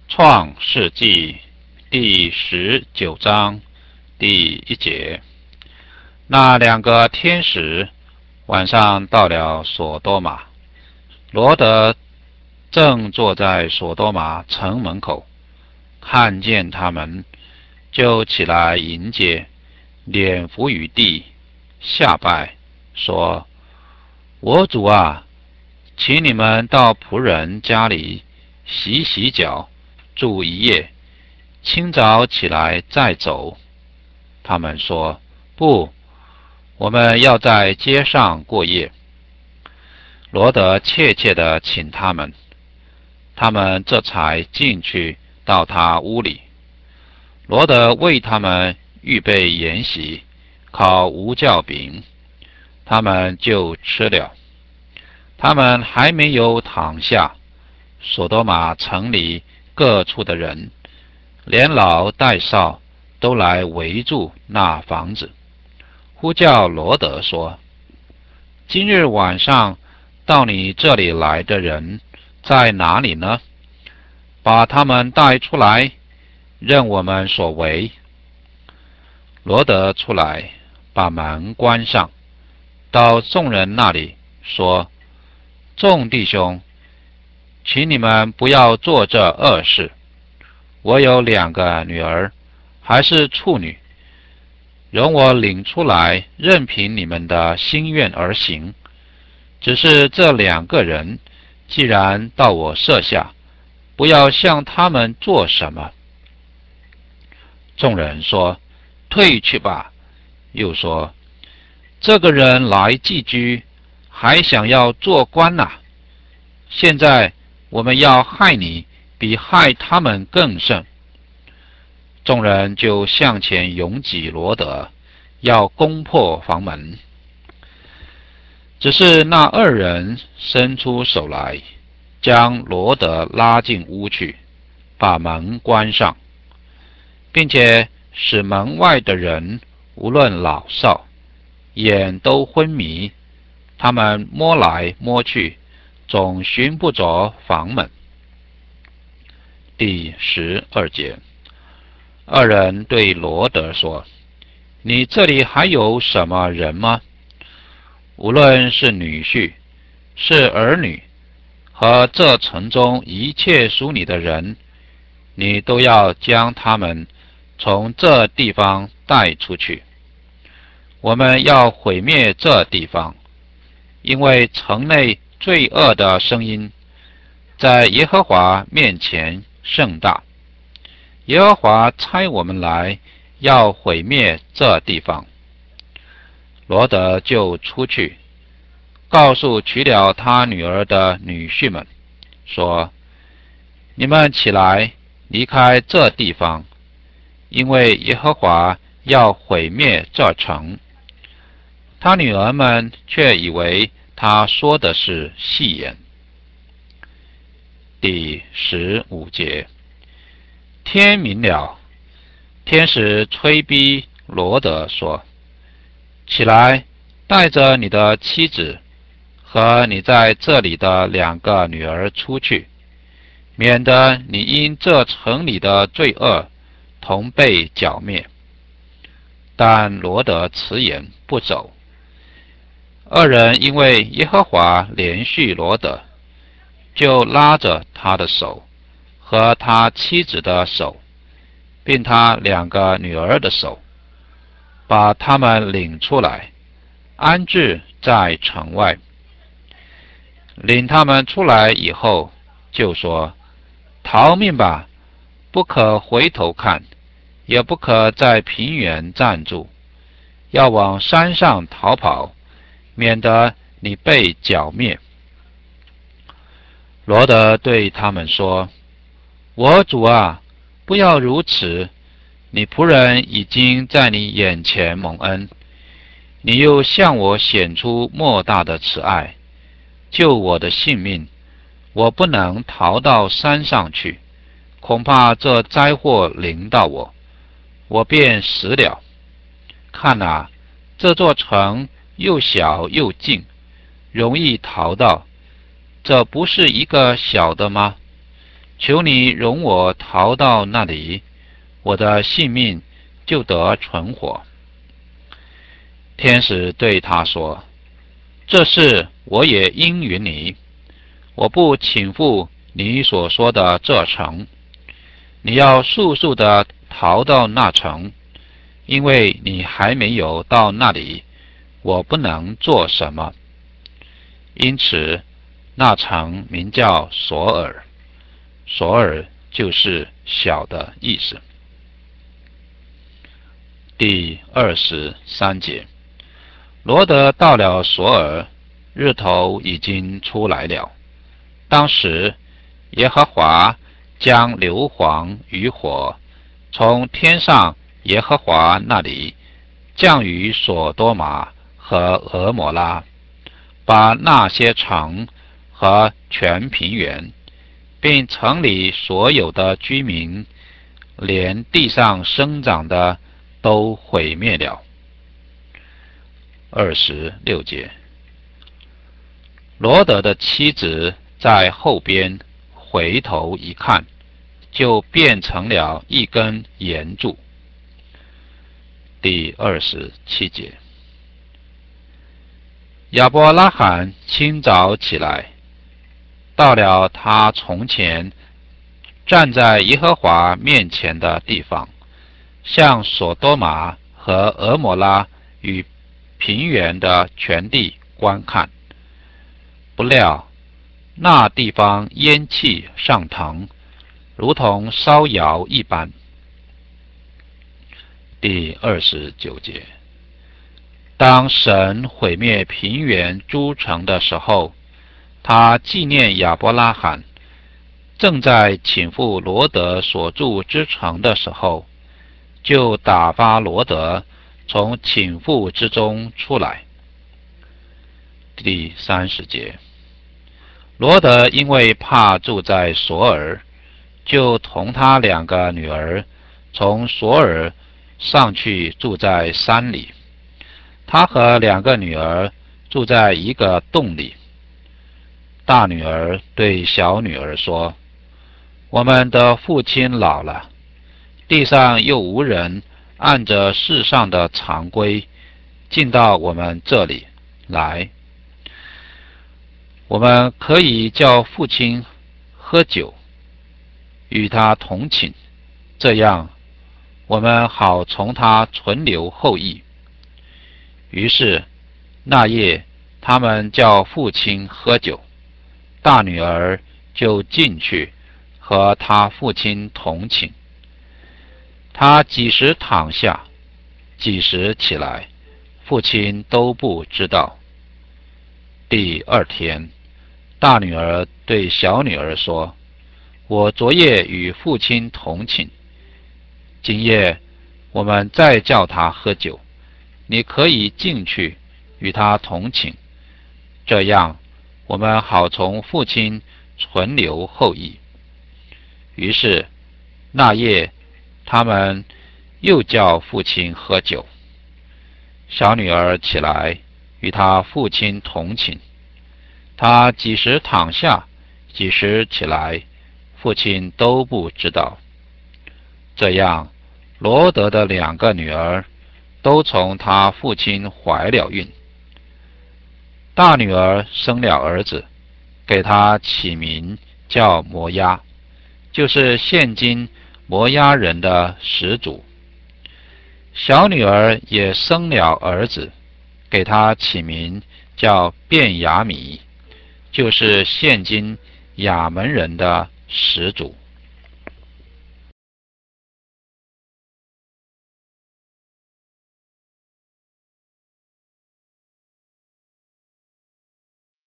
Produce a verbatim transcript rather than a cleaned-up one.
创世纪第十九章第一节。那两个天使晚上到了索多玛，罗德正坐在索多玛城门口，看见他们，就起来迎接，脸伏于地，下拜，说：我主啊，请你们到仆人家里洗洗脚，住一夜，清早起来再走。他们说：不，我们要在街上过夜。罗德切切地请他们，他们这才进去到他屋里。罗德为他们预备筵席，烤无酵饼，他们就吃了。他们还没有躺下，索多玛城里各处的人，连老带少，都来围住那房子，呼叫罗德说：今日晚上到你这里来的人在哪里呢？把他们带出来，任我们所为。罗德出来，把门关上，到众人那里说：众弟兄，请你们不要做这恶事。我有两个女儿，还是处女，容我领出来，任凭你们的心愿而行。只是这两个人，既然到我舍下，不要向他们做什么。众人说：退去吧。又说：这个人来寄居，还想要做官哪？现在我们要害你，比害他们更甚。众人就向前拥挤罗德，要攻破房门。只是那二人伸出手来，将罗德拉进屋去，把门关上，并且使门外的人无论老少，眼都昏迷。他们摸来摸去，总寻不着房门。第十二节。二人对罗德说：你这里还有什么人吗？无论是女婿，是儿女，和这城中一切属你的人，你都要将他们从这地方带出去。我们要毁灭这地方，因为城内罪恶的声音在耶和华面前甚大。耶和华差我们来，要毁灭这地方。罗德就出去，告诉娶了他女儿的女婿们，说：你们起来，离开这地方，因为耶和华要毁灭这城。他女儿们却以为他说的是戏言。第十五节。天明了，天使催逼罗德说：起来，带着你的妻子和你在这里的两个女儿出去，免得你因这城里的罪恶同被剿灭。但罗德迟延不走。二人因为耶和华连续罗德，就拉着他的手和他妻子的手，并他两个女儿的手，把他们领出来，安置在城外。领他们出来以后，就说：逃命吧，不可回头看，也不可在平原站住，要往山上逃跑，免得你被剿灭。罗德对他们说：我主啊，不要如此，你仆人已经在你眼前蒙恩，你又向我显出莫大的慈爱，救我的性命。我不能逃到山上去，恐怕这灾祸临到我，我便死了。看啊，这座城又小又近，容易逃到，这不是一个小的吗？ 求你容我逃到那里，我的性命就得存活。”天使对他说：“这事我也应允你，我不倾覆你所说的这城，你要速速地逃到那城，因为你还没有到那里，我不能做什么。”因此，那城名叫索尔。索尔就是小的意思。第二十三节，罗德到了索尔，日头已经出来了。当时，耶和华将硫磺与火从天上耶和华那里降于所多玛和俄摩拉，把那些城和全平原，并城里所有的居民，连地上生长的都毁灭了。二十六节，罗德的妻子在后边回头一看，就变成了一根岩柱。第二十七节，亚伯拉罕清早起来，到了他从前站在耶和华面前的地方，向所多玛和俄摩拉与平原的全地观看。不料那地方烟气上腾，如同烧窑一般。第二十九节，当神毁灭平原诸城的时候，他纪念亚伯拉罕，正在倾覆罗德所住之城的时候，就打发罗德从倾覆之中出来。第三十节，罗德因为怕住在索尔，就同他两个女儿从索尔上去住在山里。他和两个女儿住在一个洞里。大女儿对小女儿说：“我们的父亲老了，地上又无人按着世上的常规进到我们这里来。我们可以叫父亲喝酒，与他同寝，这样我们好从他存留后裔。”于是那夜他们叫父亲喝酒，大女儿就进去和他父亲同寝。他几时躺下，几时起来，父亲都不知道。第二天，大女儿对小女儿说：“我昨夜与父亲同寝，今夜我们再叫他喝酒，你可以进去与他同寝，这样我们好从父亲存留后裔。”于是那夜他们又叫父亲喝酒。小女儿起来与他父亲同寝，他几时躺下，几时起来，父亲都不知道。这样罗德的两个女儿都从他父亲怀了孕。大女儿生了儿子，给他起名叫摩押，就是现今摩押人的始祖。小女儿也生了儿子，给他起名叫便雅悯，就是现今亚门人的始祖。